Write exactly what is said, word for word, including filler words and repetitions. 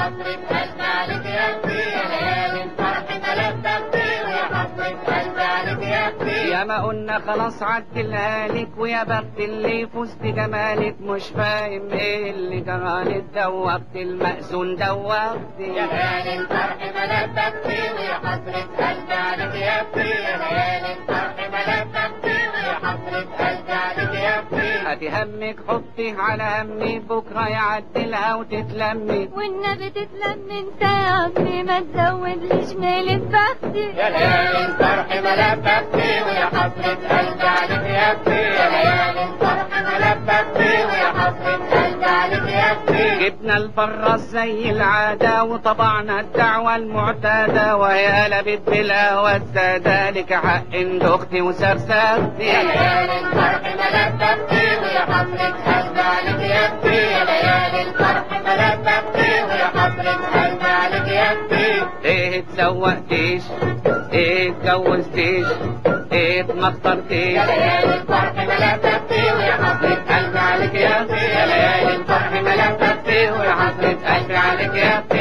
حسرة قلبي عليك يا اختي، يا ليالي الفرح ملبختي ويا حسرة قلبي عليك يا اختي. يا ما قلنا خلاص عدلها لك ويا بخت اللي يفوز بجمالك، مش فاهم ايه اللي جرالك، دوقت المأذون دوقتي. يا ليالي الفرح ملبختي ويا حسرة قلبي عليك يا اختي، يا ليالي الفرح ملبختي ويا حسرة قلبي عليك يا اختي. ادي همك حطيه على همي، بكره يعدلها وتتلمي، والنبي تتلم انت يا عمي ما تزودليش ميلة بختي. يا ليالي الفرح ملبختي ويا حسرة قلبي عليك يا اختي، يا ليالي الفرح ملبختي ويا حسرة قلبي عليك يا اختي. جبنا الفراس زي العادة وطبعنا الدعوة المعتادة، وهي قلبت بالقهوة السادة، لك حق عند اختي وسرسختي. يا ليالي الفرح ملبختي ويا حسرة قلبي عليك يا اختي، يا ليالي الفرح ملبختي ويا حسرة قلبي عليك يا اختي. ايه اتسوقتيش، ايه اتجوزتيش، ايه ما اخترتيش. يا ليالي الفرح ملبختي ويا حسرة قلبي عليك يا اختي، يا ليالي الفرح ملبختي ويا حسرة قلبي عليك يا اختي.